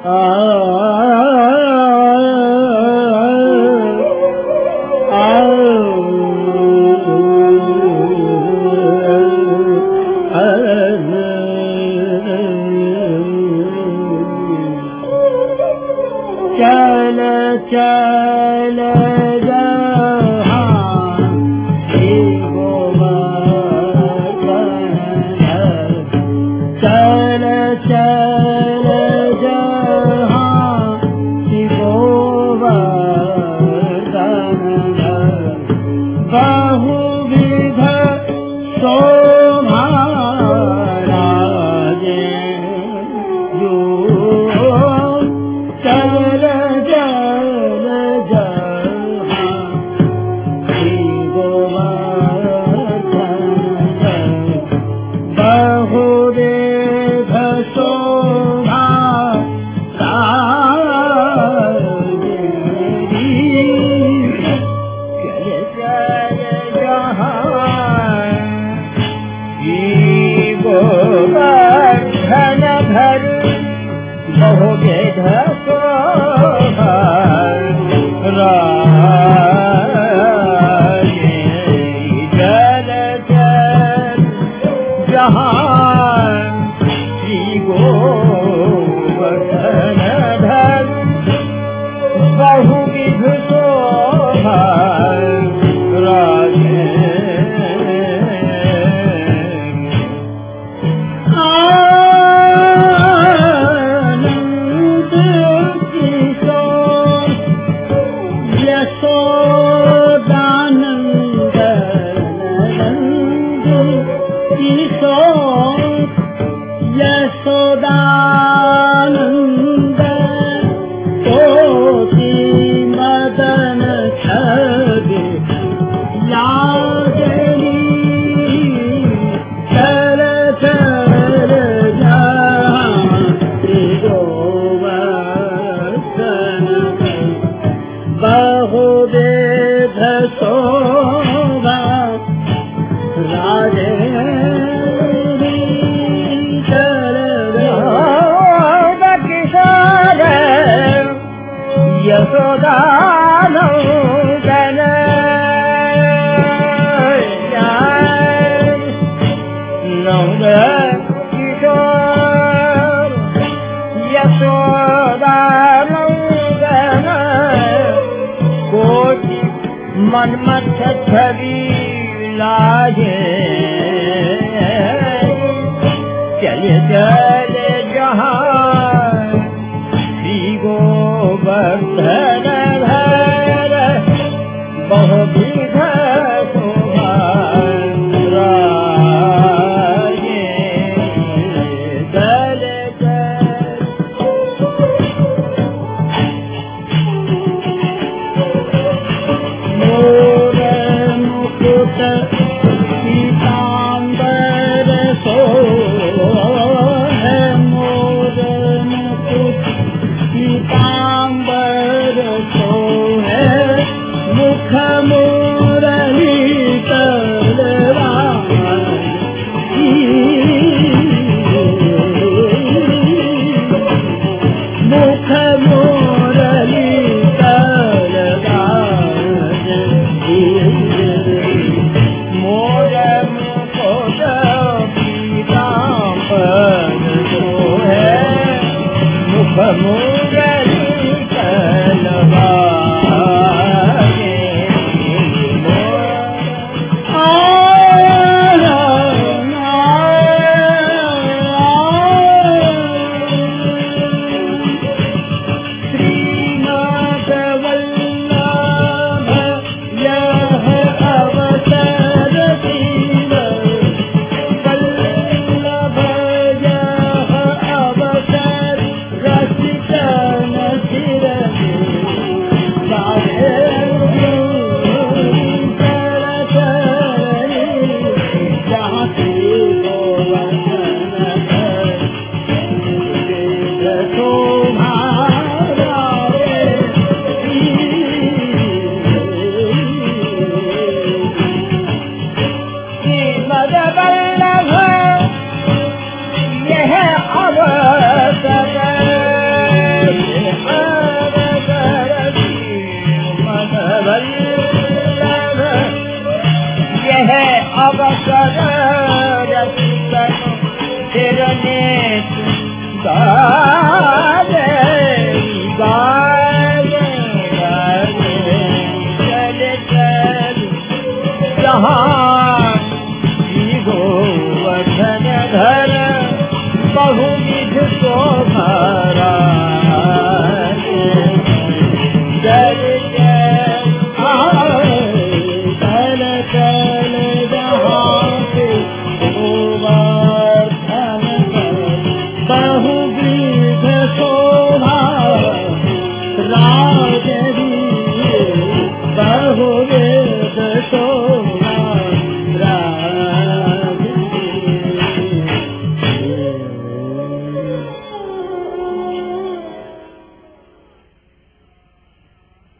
चल चल जहाँ श्री गोवर्धन चल चल जहाँ श्री गोवर्धन बहुविध शोभा राजे जो चल चल जहाँ श्री गोवर्धन बहुविध शोभा राजे चल चल जहाँ श्री गोवर्धन धर बहुविध शोभा राजे चल चल जहाँ श्री गोवर्धन धर बहुविध शोभा राजे यशोदानंद कोटि मदन छवि लाजनी चल चल जहाँ श्री गोवर्धन बहुविध शोभा राजे यशोदानंदन नंद किशोर यशोदानंदन कोटि मनमथ छवि लागे चल चल जहाँ श्री गोवर्धन धर बहुविध शोभा राजे चल चल मोर मुकुट पीताम्बर सोहे मोर मुकुट पीताम्बर सोहे मुख मुरली तलवारी मुख मुरली तलवारी मोर मुकुट पीताम्बर सोहे मुख